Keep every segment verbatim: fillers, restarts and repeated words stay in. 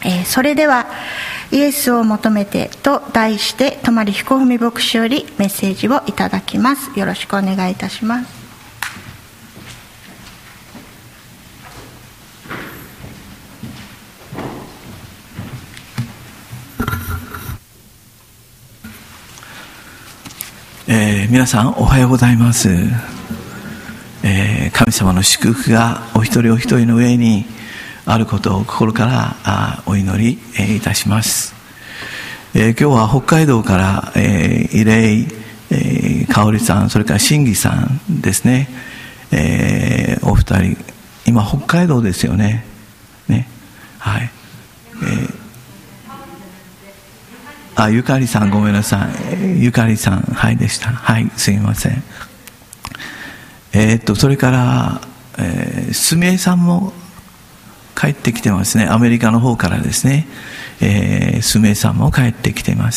えー、それではイエスを求めてと題して泊彦文牧師よりメッセージをいただきます。よろしくお願いいたします。 えー、皆さんおはようございます。えー、神様の祝福がお一人お一人の上にあることを心からあお祈り、えー、いたします。えー、今日は北海道から、えー、イレイ、えー、香織さん、それから新義さんですね、えー、お二人今北海道ですよね。ね、はい。えーあ、ゆかりさん、ごめんなさい。ゆかりさん、はいでした。はい、すみません。えー、っと、それから、えー、すみえさんも帰ってきてますね。アメリカの方からですね。えー、すみえさんも帰ってきてます。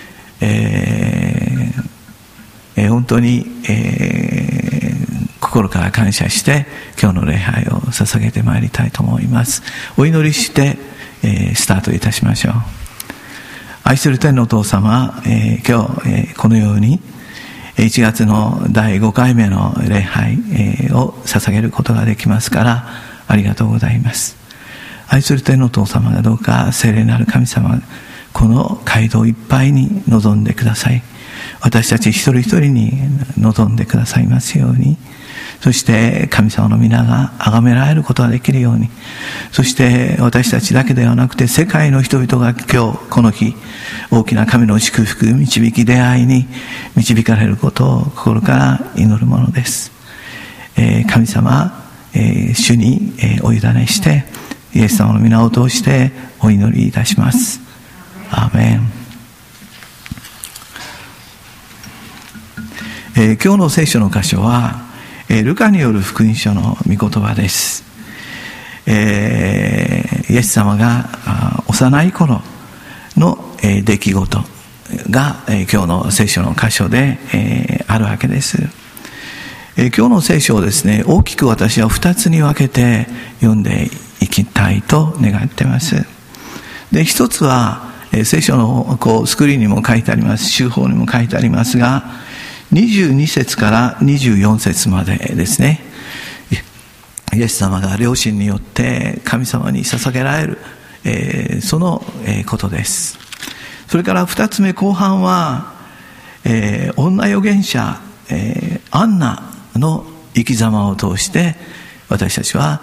えーえー、本当に、えー、心から感謝して、今日の礼拝を捧げてまいりたいと思います。お祈りして、えー、スタートいたしましょう。愛する天のお父様、えー、今日、えー、このようにいちがつのだいごかいめの礼拝、えー、を捧げることができますからありがとうございます。愛する天のお父様がどうか聖霊なる神様、この街道いっぱいに臨んでください。私たち一人一人に臨んでくださいますように、そして神様の皆が崇められることができるように、そして私たちだけではなくて世界の人々が今日この日大きな神の祝福、導き、出会いに導かれることを心から祈るものです。えー、神様、えー、主に、えー、お委ねしてイエス様の皆を通してお祈りいたします。アーメン。えー、今日の聖書の箇所はルカによる福音書の御言葉です。えー、イエス様が幼い頃の出来事が今日の聖書の箇所であるわけです。今日の聖書をですね、大きく私は二つに分けて読んでいきたいと願っています。で、一つは聖書のこうスクリーンにも書いてあります、週報にも書いてありますが、にじゅうに節からにじゅうよん節までですね。イエス様が両親によって神様に捧げられる、えー、その、えー、ことです。それから二つ目、後半は、えー、女預言者、えー、アンナの生き様を通して私たちは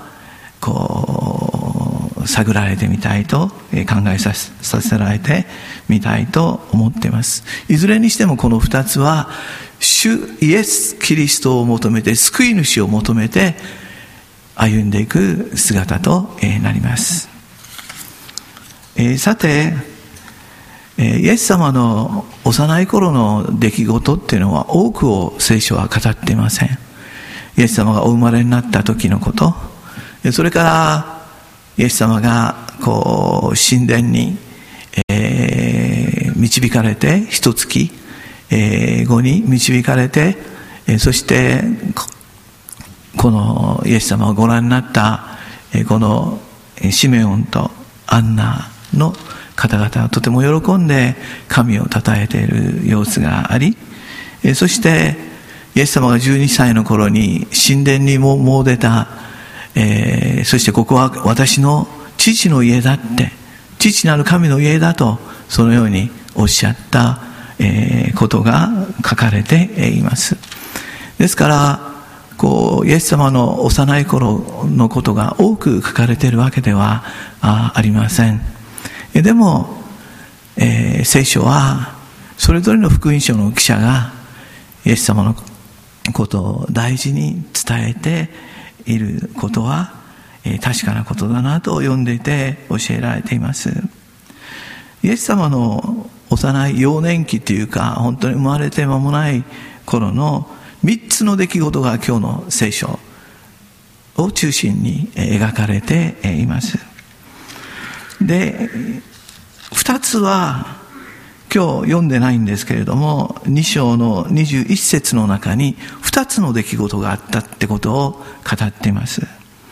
こう探られてみたいと、えー、考えさせ、させられてみたいと思っています。いずれにしてもこの二つは主イエス・キリストを求めて、救い主を求めて歩んでいく姿となります。えー、さて、イエス様の幼い頃の出来事っていうのは多くを聖書は語っていません。イエス様がお生まれになった時のこと、それからイエス様がこう神殿に、えー、導かれて一月後に導かれて、そしてこのイエス様をご覧になったこのシメオンとアンナの方々はとても喜んで神を称えている様子があり、そしてイエス様がじゅうにさいの頃に神殿にももう出た、えー、そしてここは私の父の家だって、父なる神の家だとそのようにおっしゃったえー、ことが書かれています。ですからこうイエス様の幼い頃のことが多く書かれているわけでは あ, ありません。でも、えー、聖書はそれぞれの福音書の記者がイエス様のことを大事に伝えていることは、えー、確かなことだなと読んでいて教えられています。イエス様の幼い幼年期というか、本当に生まれて間もない頃の三つの出来事が今日の聖書を中心に描かれています。で、二つは今日読んでないんですけれども、に章のにじゅういち節の中に二つの出来事があったってことを語っています。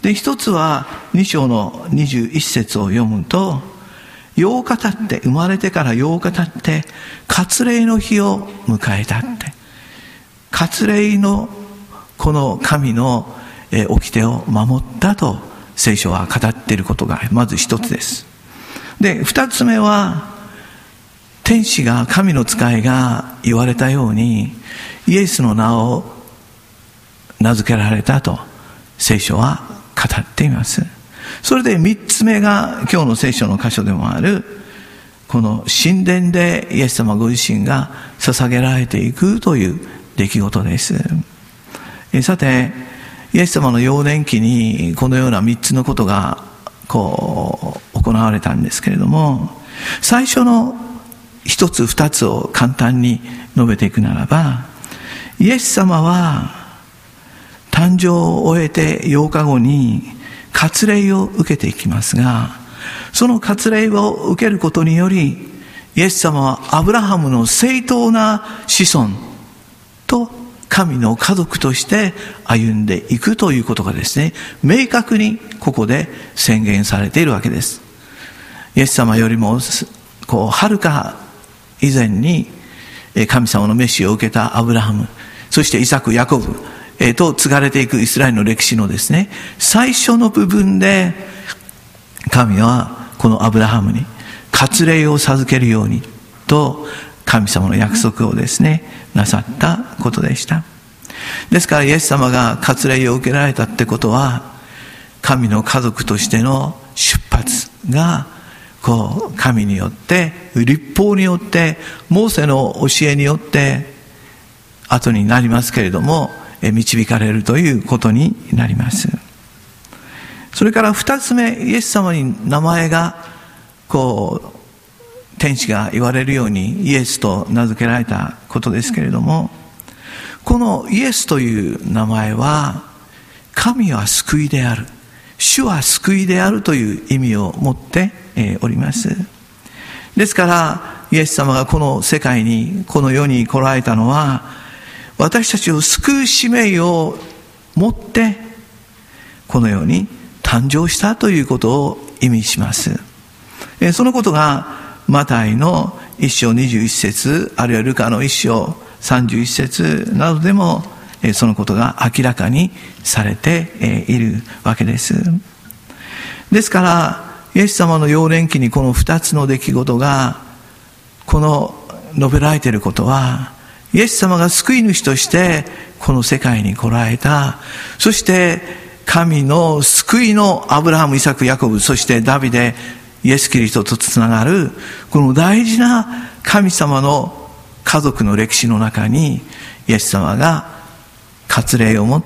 で、一つはに章のにじゅういち節を読むと、ようか経って、生まれてからようか経って、割礼の日を迎えたって。割礼のこの神の掟を守ったと聖書は語っていることがまず一つです。で、二つ目は、天使が、神の使いが言われたように、イエスの名を名付けられたと聖書は語っています。それで三つ目が今日の聖書の箇所でもある、この神殿でイエス様ご自身が捧げられていくという出来事です。えさて、イエス様の幼年期にこのような三つのことがこう行われたんですけれども、最初の一つ二つを簡単に述べていくならば、イエス様は誕生を終えてようかごに割礼を受けていきますが、その割礼を受けることにより、イエス様はアブラハムの正当な子孫と神の家族として歩んでいくということがですね、明確にここで宣言されているわけです。イエス様よりもこう遥か以前に神様の召しを受けたアブラハム、そしてイサク、ヤコブと継がれていくイスラエルの歴史のですね、最初の部分で神はこのアブラハムに割礼を授けるようにと神様の約束をですねなさったことでした。ですからイエス様が割礼を受けられたってことは、神の家族としての出発がこう神によって、律法によって、モーセの教えによって後になりますけれども導かれるということになります。それから二つ目、イエス様に名前がこう天使が言われるようにイエスと名付けられたことですけれども、このイエスという名前は、神は救いである、主は救いであるという意味を持っております。ですからイエス様がこの世界に、この世に来られたのは、私たちを救う使命を持ってこの世に誕生したということを意味します。そのことがマタイの一章にじゅういち節、あるいはルカの一章さんじゅういち節などでもそのことが明らかにされているわけです。ですからイエス様の幼年期にこの二つの出来事がこの述べられていることは、イエス様が救い主としてこの世界に来られた、そして神の救いのアブラハム、イサク、ヤコブ、そしてダビデ、イエス・キリストとつながるこの大事な神様の家族の歴史の中に、イエス様が割礼をもって、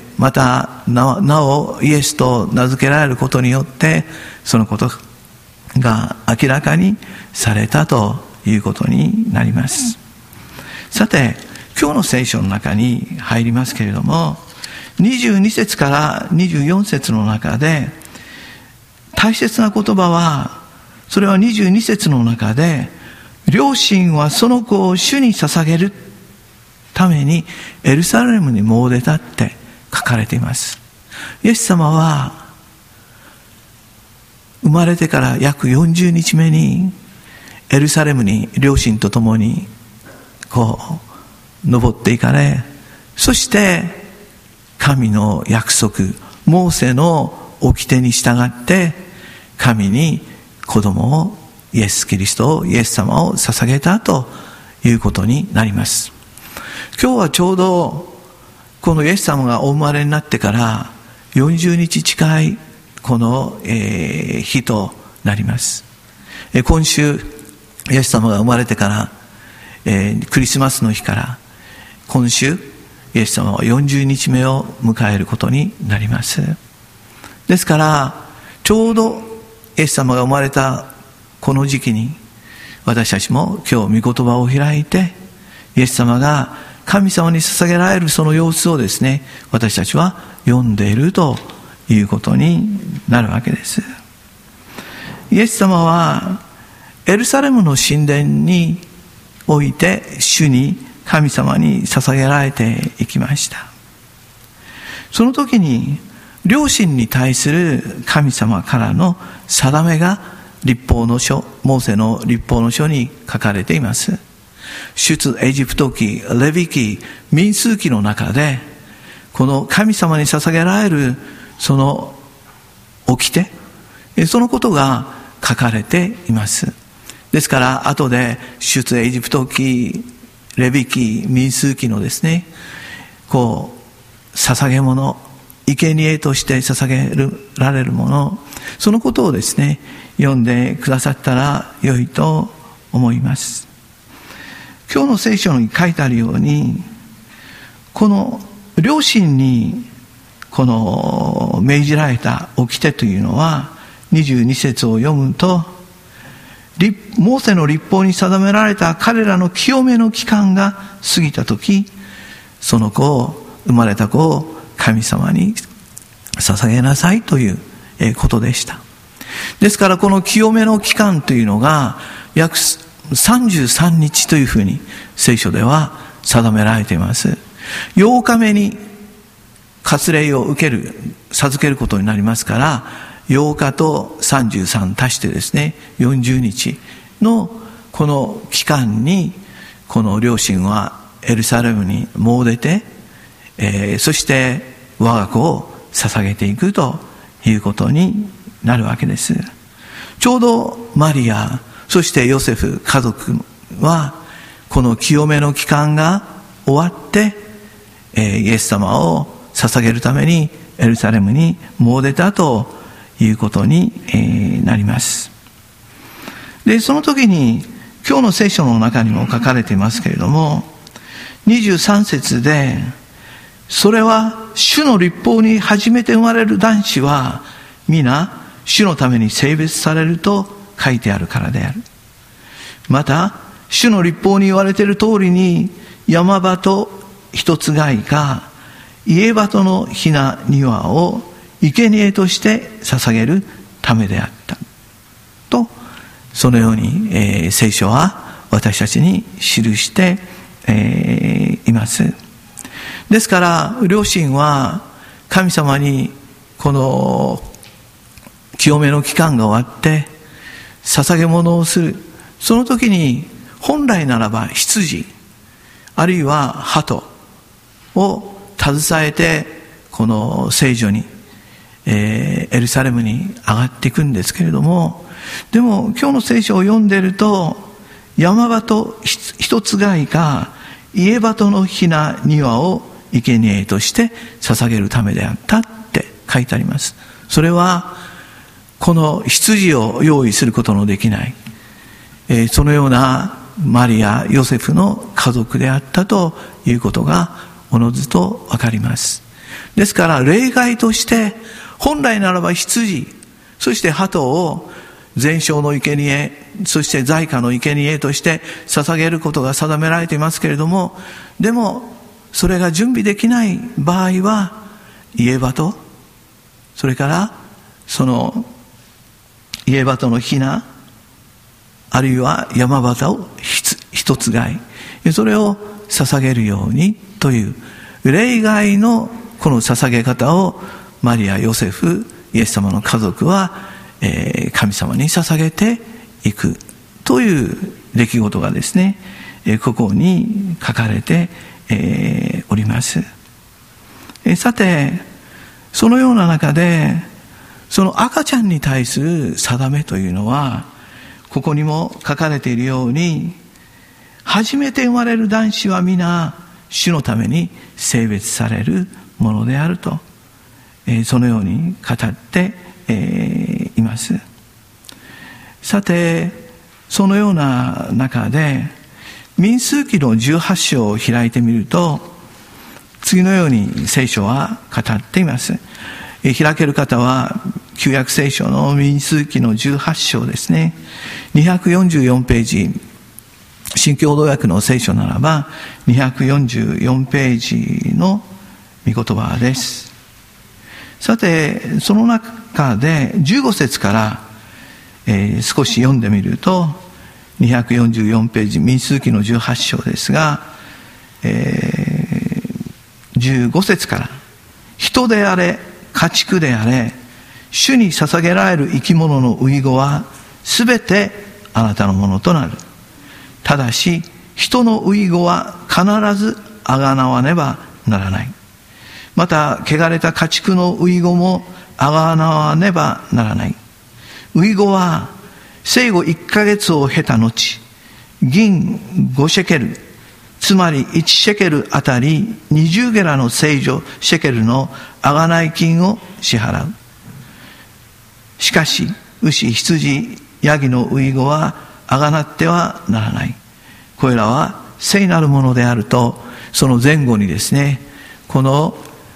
またなおイエスと名付けられることによってそのことが明らかにされたということになります。さて、今日の聖書の中に入りますけれども、にじゅうに節からにじゅうよん節の中で大切な言葉は、それはにじゅうに節の中で、両親はその子を主に捧げるためにエルサレムに詣でたって書かれています。イエス様は生まれてから約よんじゅうにちめにエルサレムに両親と共にこう登っていかれ、そして神の約束、モーセの掟に従って神に子供を、イエス・キリストを、イエス様を捧げたということになります。今日はちょうどこのイエス様がお生まれになってからよんじゅうにち近いこの、えー、日となります。えー、今週イエス様が生まれてから、えー、クリスマスの日から今週イエス様はよんじゅうにちめを迎えることになります。ですからちょうどイエス様が生まれたこの時期に、私たちも今日御言葉を開いて、イエス様が神様に捧げられるその様子をですね、私たちは読んでいるということになるわけです。イエス様はエルサレムの神殿において主に、神様に捧げられていきました。その時に良心に対する神様からの定めが律法の書、モーセの律法の書に書かれています。出エジプト記、レビ記、民数記の中で、この神様に捧げられるその掟、そのことが書かれています。ですから後で出エジプト記、レビ記、民数記のですね、こう捧げ物、生贄として捧げられるもの、そのことをですね読んでくださったら良いと思います。今日の聖書に書いてあるように、この良心にこの命じられた掟というのは、にじゅうに節を読むと、モーセの律法に定められた彼らの清めの期間が過ぎたとき、その子を、生まれた子を神様に捧げなさいということでした。ですからこの清めの期間というのが約さんじゅうさんにちというふうに聖書では定められています。ようかめに割礼を受ける、授けることになりますから、ようかとさんじゅうさん足してですね、よんじゅうにちのこの期間に、この両親はエルサレムに詣でて、えー、そして我が子を捧げていくということになるわけです。ちょうどマリア、そしてヨセフ家族はこの清めの期間が終わって、えー、イエス様を捧げるためにエルサレムに詣でたということに、えー、なります。で、その時に今日の聖書の中にも書かれていますけれども、にじゅうさん節で、それは主の律法に初めて生まれる男子は皆主のために性別されると書いてあるからである。また主の律法に言われている通りに、山鳩一つがいが家鳩のひなにわを生贄として捧げるためであったと、そのように、えー、聖書は私たちに記して、えー、います。ですから両親は神様にこの清めの期間が終わって捧げ物をする、その時に本来ならば羊あるいは鳩を携えてこの聖所に、えー、エルサレムに上がっていくんですけれども、でも今日の聖書を読んでいると、山鳩一つがいが家鳩のひなにわを生贄として捧げるためであったって書いてあります。それはこの羊を用意することのできない、えー、そのようなマリア・ヨセフの家族であったということがおのずとわかります。ですから例外として本来ならば羊、そして鳩を全焼の生贄、そして罪過の生贄として捧げることが定められていますけれども、でもそれが準備できない場合は家鳩、それからその家鳩のひな、あるいは山鳩を一つがい、それを捧げるようにという例外のこの捧げ方をマリア・ヨセフ、イエス様の家族は、えー、神様に捧げていくという出来事がですね、えー、ここに書かれて、えー、おります。えー、さてそのような中でその赤ちゃんに対する定めというのは、ここにも書かれているように、初めて生まれる男子は皆主のために性別されるものであると、えー、そのように語って、えー、います。さてそのような中で民数記のじゅうはち章を開いてみると、次のように聖書は語っています。えー、開ける方は旧約聖書の民数記のじゅうはち章ですね、にひゃくよんじゅうよんページ、新共同訳の聖書ならばにひゃくよんじゅうよんページの御言葉です。さてその中でじゅうご節から、えー、少し読んでみると、にひゃくよんじゅうよんページ民数記のじゅうはち章ですが、えー、じゅうご節から、人であれ家畜であれ、主に捧げられる生き物の遺語はすべてあなたのものとなる。ただし人の遺語は必ずあがなわねばならない。また汚れた家畜の遺語もあがなわねばならない。遺語は生後いっかげつを経た後、銀ごシェケル、つまりいちシェケルあたりにじゅうゲラの聖女シェケルのあがない金を支払う。しかし牛、羊、ヤギの遺語はあがなってはならない。これらは聖なるものであると、その前後にですね、この、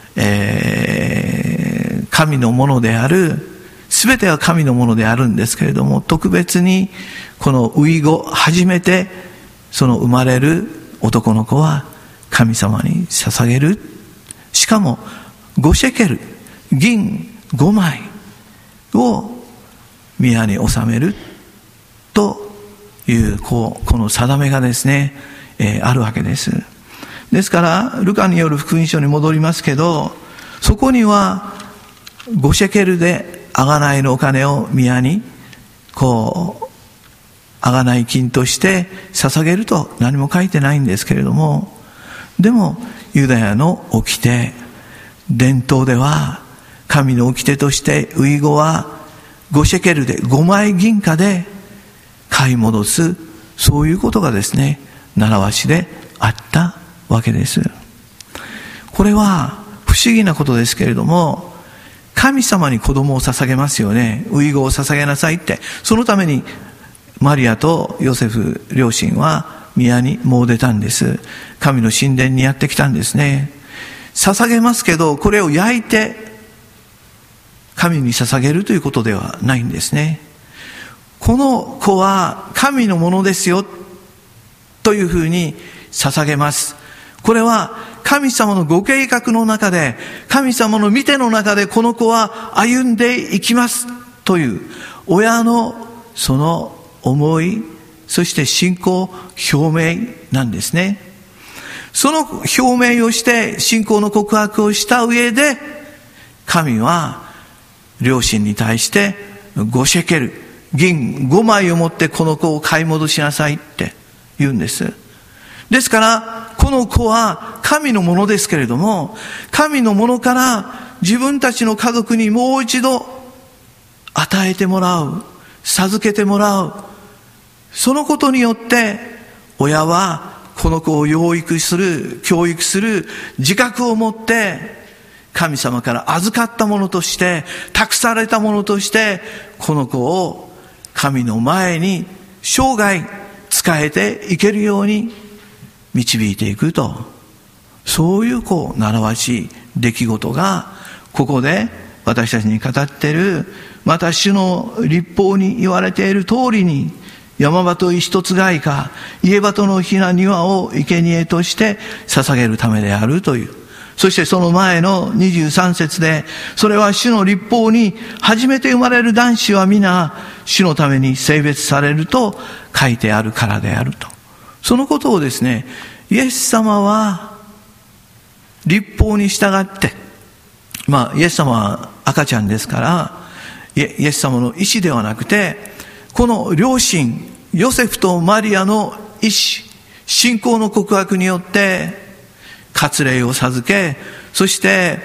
えー、神のものである、すべては神のものであるんですけれども、特別にこの遺語、初めてその生まれる男の子は神様に捧げる。しかもごシェケル、銀ごまいを宮に納めるというこうこの定めがですね、えー、あるわけです。ですからルカによる福音書に戻りますけど、そこにはごシェケルで贖いのお金を宮にこう贖い金として捧げると何も書いてないんですけれども、でもユダヤの掟、伝統では神の掟として遺語はごシェケルでごまい銀貨で買い戻す、そういうことがですね習わしであったわけです。これは不思議なことですけれども、神様に子供を捧げますよね。遺語を捧げなさいって。そのためにマリアとヨセフ両親は宮にもう出たんです。神の神殿にやってきたんですね。捧げますけど、これを焼いて神に捧げるということではないんですね。この子は神のものですよというふうに捧げます。これは神様のご計画の中で、神様の御手の中でこの子は歩んでいきますという親のその思い、そして信仰表明なんですね。その表明をして信仰の告白をした上で、神は両親に対してごシェケル、銀ごまいを持ってこの子を買い戻しなさいって言うんです。ですからこの子は神のものですけれども、神のものから自分たちの家族にもう一度与えてもらう、授けてもらう。そのことによって親はこの子を養育する、教育する自覚を持って、神様から預かったものとして、託されたものとしてこの子を神の前に生涯仕えていけるように導いていくと、そういうこう習わしい出来事がここで私たちに語っている、また主の律法に言われている通りに、山鳩一つがいか家鳩のひな庭を生贄として捧げるためであるという。そしてその前のにじゅうさん節で、それは主の律法に初めて生まれる男子は皆主のために性別されると書いてあるからであると。そのことをですね、イエス様は律法に従って、まあイエス様は赤ちゃんですから、イエス様の意思ではなくて、この両親ヨセフとマリアの意思、信仰の告白によって割礼を授け、そして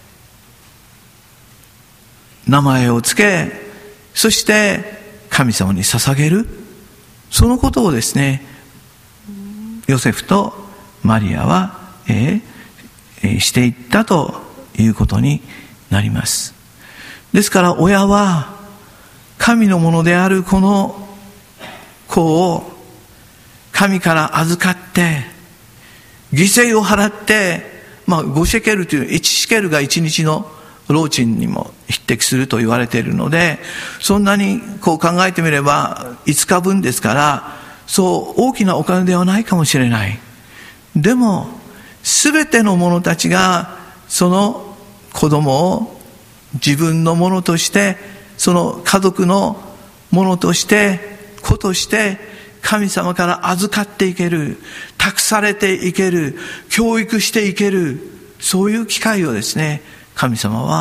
名前をつけ、そして神様に捧げる、そのことをですねヨセフとマリアは、えー、していったということになります。ですから親は神のものであるこの子を神から預かって犠牲を払って、まあごシェケルといういちシェケルがいちにちの労賃にも匹敵すると言われているので、そんなにこう考えてみればいつかぶんですから、そう大きなお金ではないかもしれない。でもすべての者たちがその子供を自分のものとして、その家族のものとして、子として神様から預かっていける、託されていける、教育していける、そういう機会をですね神様は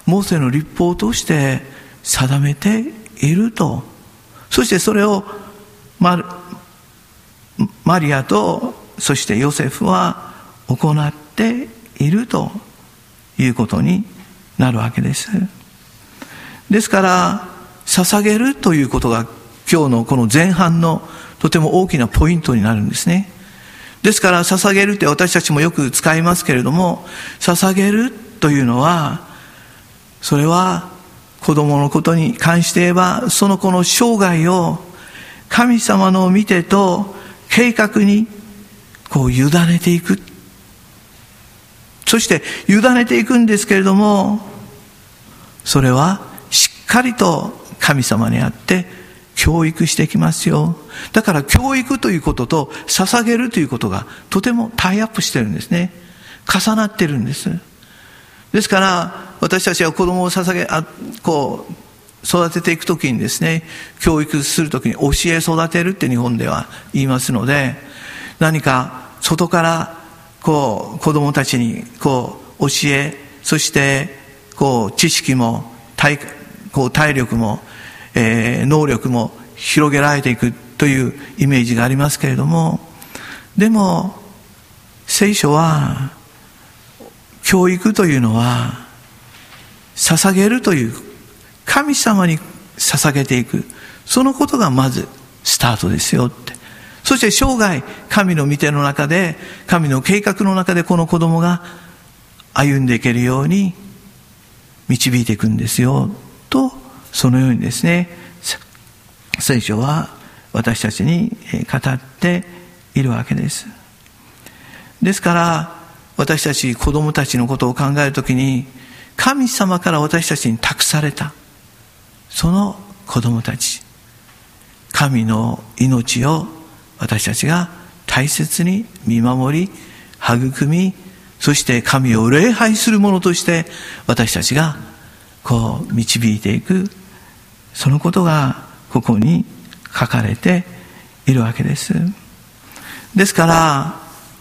モーセの律法として定めていると。そしてそれをマ、マリアとそしてヨセフは行っているということになるわけです。ですから捧げるということが今日のこの前半のとても大きなポイントになるんですね。ですから捧げるって私たちもよく使いますけれども、捧げるというのは、それは子供のことに関して言えば、その子の生涯を神様の御手と計画にこう委ねていく。そして委ねていくんですけれども、それはしっかりと神様にあって教育してきますよ。だから教育ということと捧げるということがとてもタイアップしてるんですね。重なってるんです。ですから私たちは子供を捧げあこう育てていくときにですね、教育するときに教え育てるって日本では言いますので、何か外からこう子供たちにこう教え、そしてこう知識も 体, こう体力も、えー、能力も広げられていくというイメージがありますけれども、でも聖書は教育というのは捧げるという神様に捧げていく、そのことがまずスタートですよって。そして生涯神の御手の中で、神の計画の中でこの子供が歩んでいけるように導いていくんですよと、そのようにですね、聖書は私たちに語っているわけです。ですから私たち子供たちのことを考えるときに、神様から私たちに託されたその子供たち、神の命を私たちが大切に見守り育み、そして神を礼拝する者として私たちがこう導いていく、そのことがここに書かれているわけです。ですから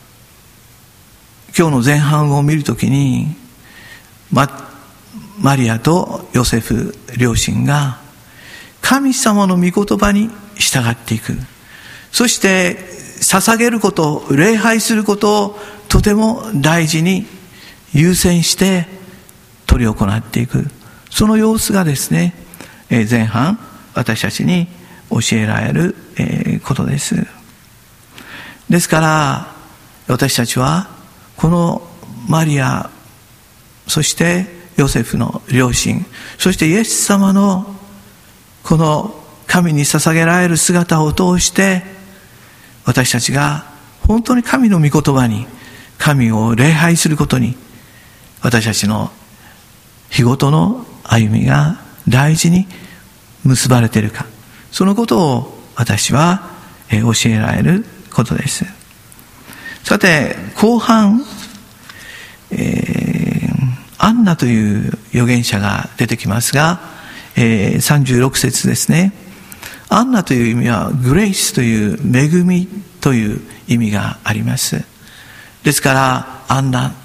今日の前半を見るときに、ま、マリアとヨセフ両親が神様の御言葉に従っていく、そして捧げること、礼拝することをとても大事に優先して取り行っていく、その様子がですね、前半私たちに教えられることです。ですから私たちはこのマリア、そしてヨセフの両親、そしてイエス様のこの神に捧げられる姿を通して、私たちが本当に神の御言葉に、神を礼拝することに、私たちの日ごとの歩みが大事に結ばれているか、そのことを私は教えられることです。さて後半、えー、アンナという預言者が出てきますが、えー、さんじゅうろく節ですね。アンナという意味はグレイスという恵みという意味があります。ですからアンナって、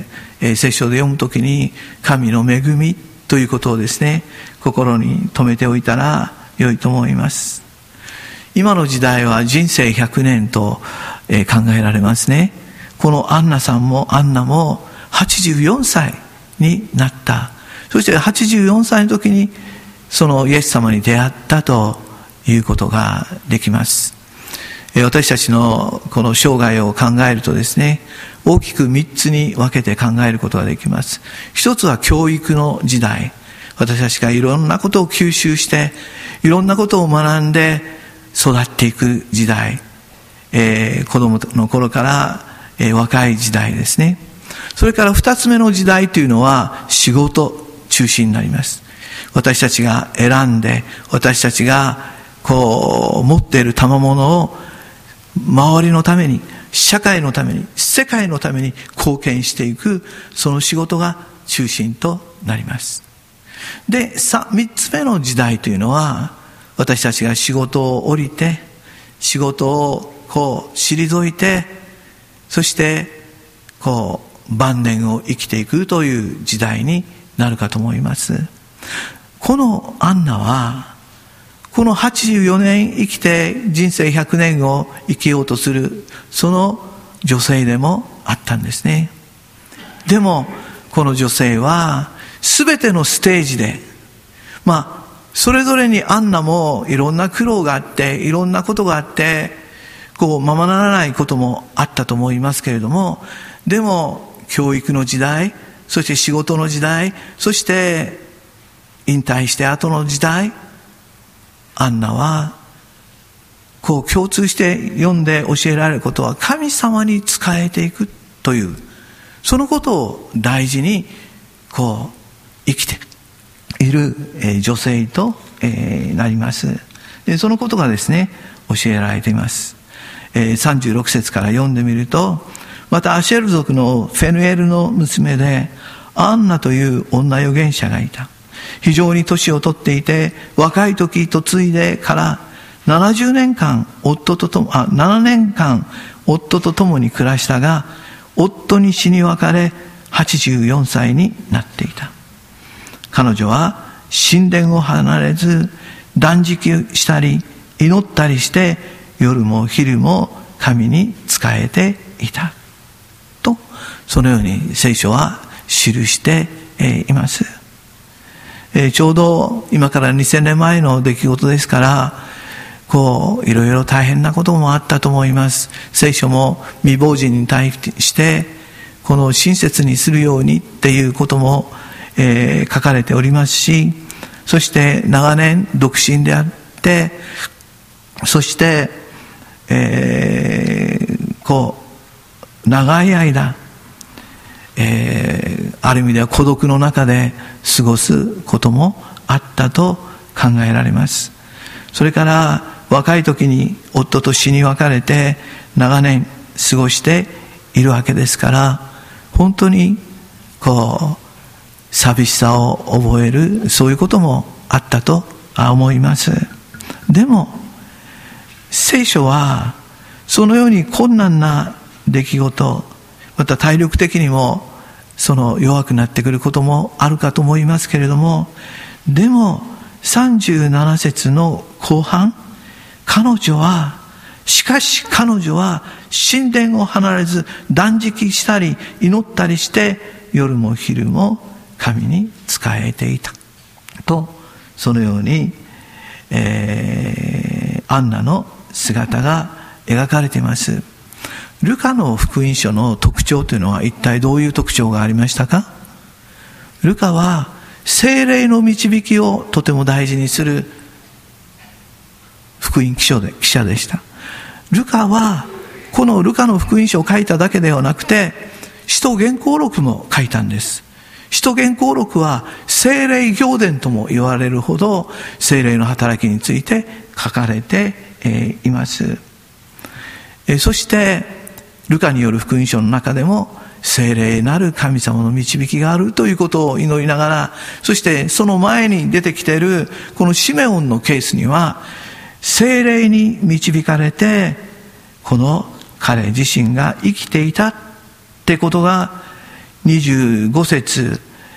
えー、聖書で読むときに神の恵みということをですね、心に留めておいたら良いと思います。今の時代は人生ひゃくねんと、えー、考えられますね。このアンナさんもアンナもはちじゅうよんさいになった。そしてはちじゅうよんさいの時にそのイエス様に出会ったということができます。私たちのこの生涯を考えるとですね、大きくみっつに分けて考えることができます。一つは教育の時代。私たちがいろんなことを吸収していろんなことを学んで育っていく時代、えー、子供の頃から、えー、若い時代ですね。それから二つ目の時代というのは仕事中心になります。私たちが選んで、私たちがこう持っている賜物を周りのために、社会のために、世界のために貢献していく、その仕事が中心となります。で、さ、三つ目の時代というのは、私たちが仕事を降りて、仕事をこう退いて、そしてこう晩年を生きていくという時代になるかと思います。このアンナはこのはちじゅうよねん生きて人生ひゃくねんを生きようとするその女性でもあったんですね。でもこの女性は全てのステージで、まあそれぞれにアンナもいろんな苦労があっていろんなことがあってこうままならないこともあったと思いますけれども、でも教育の時代、そして仕事の時代、そして引退して後の時代、アンナはこう共通して読んで教えられることは神様に仕えていくというそのことを大事にこう生きている女性となります。でそのことがですね教えられています。さんじゅうろく節から読んでみると、またアシェル族のフェヌエルの娘でアンナという女預言者がいた。非常に年を取っていて若い時嫁いでからななじゅうねんかん夫ととあななねんかん夫と共に暮らしたが、夫に死に別れはちじゅうよんさいになっていた。彼女は神殿を離れず断食したり祈ったりして夜も昼も神に仕えていたと、そのように聖書は記しています。ちょうど今からにせんねんまえの出来事ですから、こういろいろ大変なこともあったと思います。聖書も未亡人に対してこの親切にするようにっていうことも、えー、書かれておりますし、そして長年独身であって、そして、えー、こう長い間、えー、ある意味では孤独の中で過ごすこともあったと考えられます。それから若い時に夫と死に別れて長年過ごしているわけですから、本当にこう寂しさを覚える、そういうこともあったと思います。でも聖書はそのように困難な出来事、また体力的にもその弱くなってくることもあるかと思いますけれども、でもさんじゅうなな節の後半、彼女はしかし彼女は神殿を離れず断食したり祈ったりして夜も昼も神に仕えていたと、そのように、えー、アンナの姿が描かれています。ルカの福音書の特徴というのは一体どういう特徴がありましたか？ルカは聖霊の導きをとても大事にする福音記者で、記者でした。ルカはこのルカの福音書を書いただけではなくて、使徒原稿録も書いたんです。使徒原稿録は聖霊行伝とも言われるほど聖霊の働きについて書かれています。そしてルカによる福音書の中でも聖霊なる神様の導きがあるということを祈りながら、そしてその前に出てきているこのシメオンのケースには聖霊に導かれてこの彼自身が生きていたってことがにじゅうご節、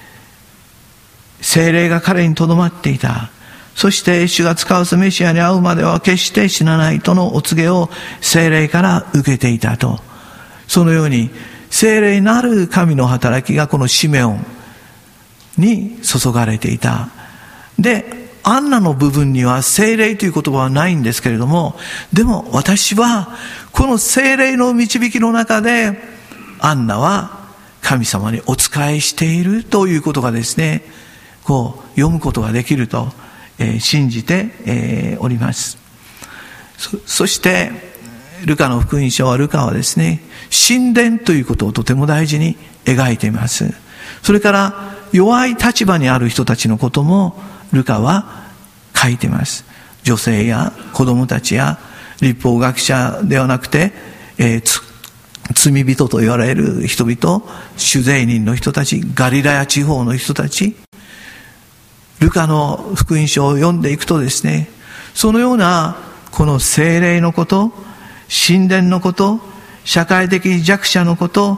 聖霊が彼にとどまっていた、そして主が使わすメシアに会うまでは決して死なないとのお告げを聖霊から受けていたと、そのように聖霊なる神の働きがこのシメオンに注がれていた。でアンナの部分には聖霊という言葉はないんですけれども、でも私はこの聖霊の導きの中でアンナは神様にお仕えしているということがですね、こう読むことができると、えー、信じて、えー、おります。 そ, そしてルカの福音書はルカはですね、神殿ということをとても大事に描いています。それから弱い立場にある人たちのこともルカは書いています。女性や子供たちや律法学者ではなくて、えー、罪人と言われる人々、主税人の人たち、ガリラヤ地方の人たち、ルカの福音書を読んでいくとですね、そのようなこの聖霊のこと、神殿のこと、社会的弱者のこと、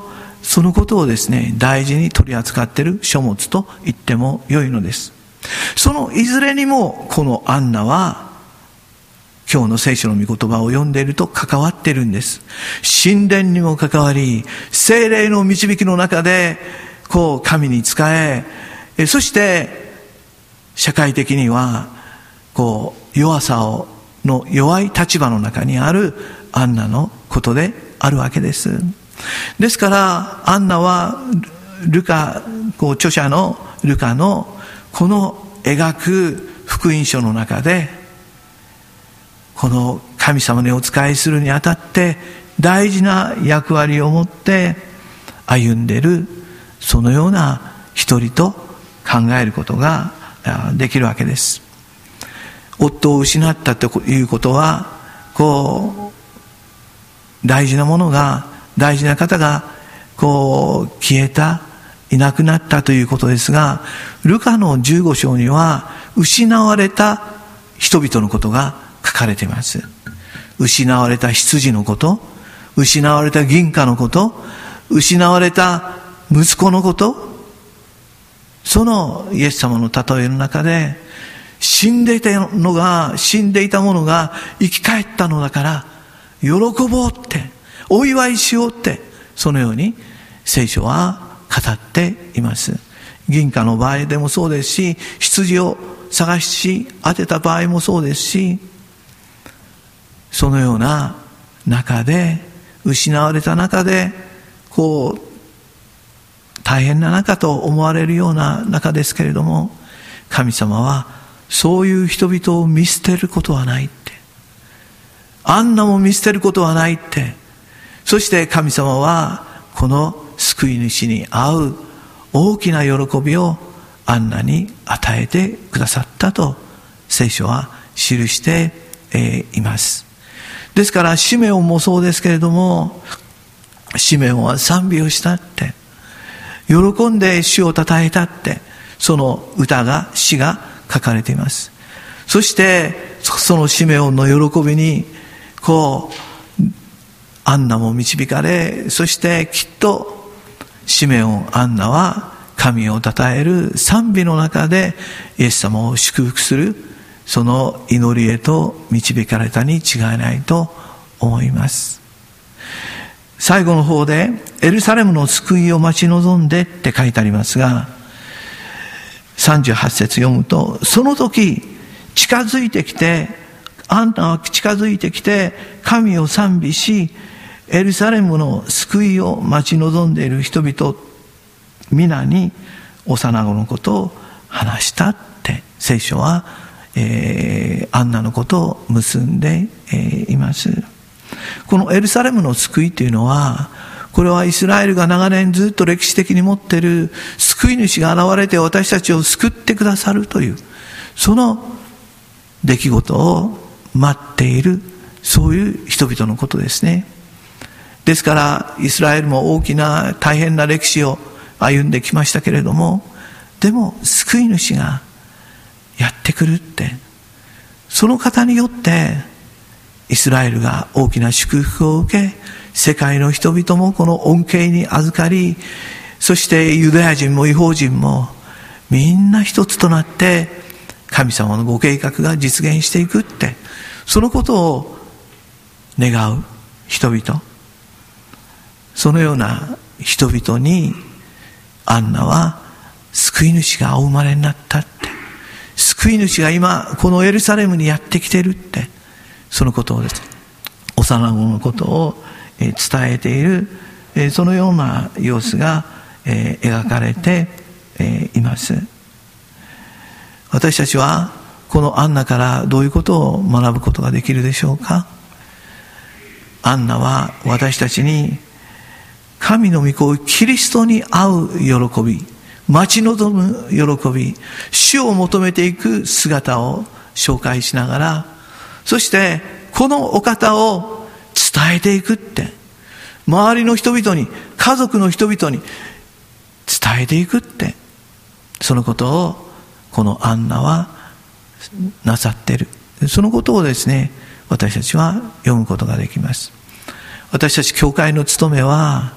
そのことをですね、大事に取り扱っている書物と言っても良いのです。そのいずれにもこのアンナは今日の聖書の御言葉を読んでいると関わっているんです。神殿にも関わり、聖霊の導きの中でこう神に仕え、そして社会的にはこう弱さをの弱い立場の中にあるアンナのことであるわけです。ですからアンナはルカ、こう著者のルカのこの描く福音書の中で、この神様にお仕えするにあたって大事な役割を持って歩んでいる、そのような一人と考えることができるわけです。夫を失ったということは、こう大事なものが、大事な方がこう消えた、いなくなったということですが、ルカのじゅうご章には失われた人々のことが書かれています。失われた羊のこと、失われた銀貨のこと、失われた息子のこと、そのイエス様の例えの中で、死んでいたのが、死んでいたものが生き返ったのだから喜ぼうって、お祝いしようって、そのように聖書は語っています。銀貨の場合でもそうですし、羊を探し当てた場合もそうですし、そのような中で、失われた中で、こう大変な中と思われるような中ですけれども、神様はそういう人々を見捨てることはないって、アンナも見捨てることはないって、そして神様はこの救い主に会う大きな喜びをアンナに与えてくださったと聖書は記しています。ですからシメオンもそうですけれども、シメオンは賛美をしたって、喜んで主を称えたって、その歌が、詩が書かれています。そしてそのシメオンの喜びにこうアンナも導かれ、そしてきっとシメオン、アンナは神を称える賛美の中でイエス様を祝福する、その祈りへと導かれたに違いないと思います。最後の方でエルサレムの救いを待ち望んでって書いてありますが、さんじゅうはち節読むと、その時近づいてきて、アンナは近づいてきて神を賛美し、エルサレムの救いを待ち望んでいる人々皆に幼子のことを話したって聖書は、えー、アンナのことを結んで、えー、います。このエルサレムの救いというのは、これはイスラエルが長年ずっと歴史的に持っている救い主が現れて私たちを救ってくださるという、その出来事を待っている、そういう人々のことですね。ですからイスラエルも大きな大変な歴史を歩んできましたけれども、でも救い主がやってくるって、その方によってイスラエルが大きな祝福を受け、世界の人々もこの恩恵に預かり、そしてユダヤ人も異邦人もみんな一つとなって神様のご計画が実現していくって、そのことを願う人々、そのような人々にアンナは救い主がお生まれになったって、救い主が今このエルサレムにやってきてるって、そのことをですね、幼子のことを伝えている、そのような様子が描かれています。私たちはこのアンナからどういうことを学ぶことができるでしょうか。アンナは私たちに神の御子キリストに会う喜び、待ち望む喜び、主を求めていく姿を紹介しながら、そしてこのお方を伝えていくって、周りの人々に、家族の人々に伝えていくって、そのことをこのアンナはなさっている。そのことをですね、私たちは読むことができます。私たち教会の務めは、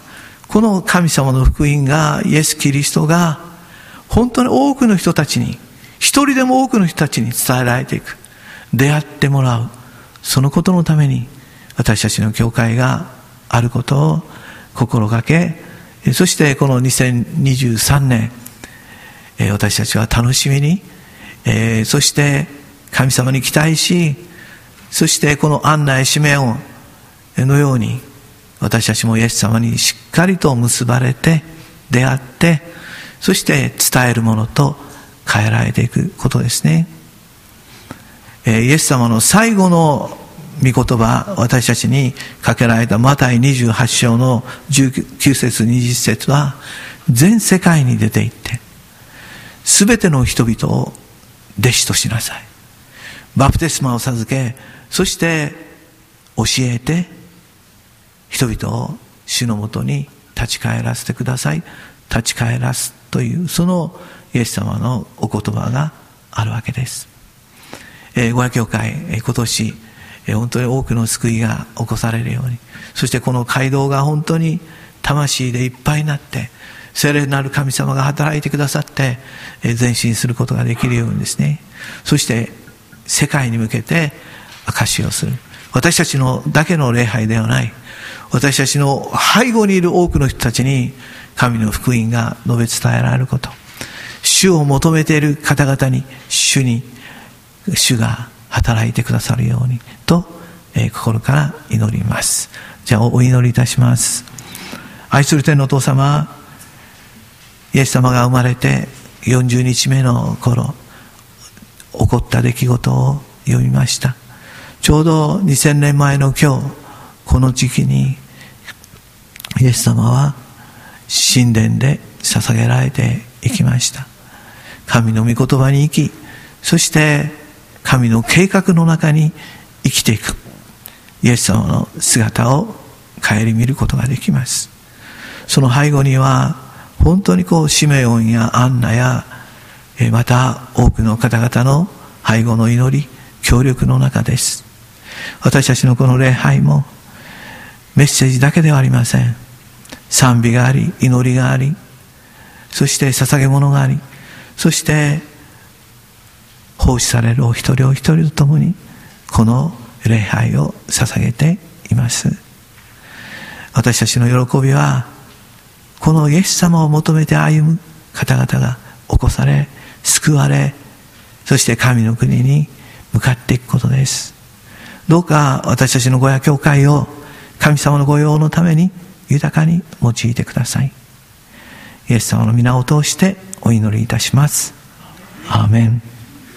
この神様の福音が、イエス・キリストが本当に多くの人たちに、一人でも多くの人たちに伝えられていく、出会ってもらう、そのことのために私たちの教会があることを心がけ、そしてこのにせんにじゅうさんねん、私たちは楽しみに、そして神様に期待し、そしてこのアンナやシメオンのように私たちもイエス様にしっかりと結ばれて出会って、そして伝えるものと変えられていくことですね。イエス様の最後の御言葉、私たちにかけられたマタイにじゅうはち章のじゅうきゅう節にじゅう節は、全世界に出て行ってすべての人々を弟子としなさい、バプテスマを授け、そして教えて人々を主のもとに立ち返らせてください、立ち返らすという、そのイエス様のお言葉があるわけです。えー、ごや教会、えー、今年、えー、本当に多くの救いが起こされるように、そしてこの街道が本当に魂でいっぱいになって、聖霊なる神様が働いてくださって、えー、前進することができるようにですね、そして世界に向けて証しをする。私たちのだけの礼拝ではない、私たちの背後にいる多くの人たちに神の福音が述べ伝えられること、主を求めている方々に主に主が働いてくださるようにと、えー、心から祈ります。じゃあお祈りいたします。愛する天のお父様、イエス様が生まれてよんじゅうにちめの頃、起こった出来事を読みました。ちょうどにせんねんまえの今日、この時期にイエス様は神殿で捧げられていきました。神の御言葉に生き、そして神の計画の中に生きていくイエス様の姿を顧みることができます。その背後には本当にこうシメオンやアンナやまた多くの方々の背後の祈り、協力の中です。私たちのこの礼拝もメッセージだけではありません。賛美があり、祈りがあり、そして捧げ物があり、そして奉仕されるお一人お一人とともにこの礼拝を捧げています。私たちの喜びは、このイエス様を求めて歩む方々が起こされ、救われ、そして神の国に向かっていくことです。どうか私たちのごや教会を神様の御用のために豊かに用いてください。イエス様の皆を通してお祈りいたします。アーメン。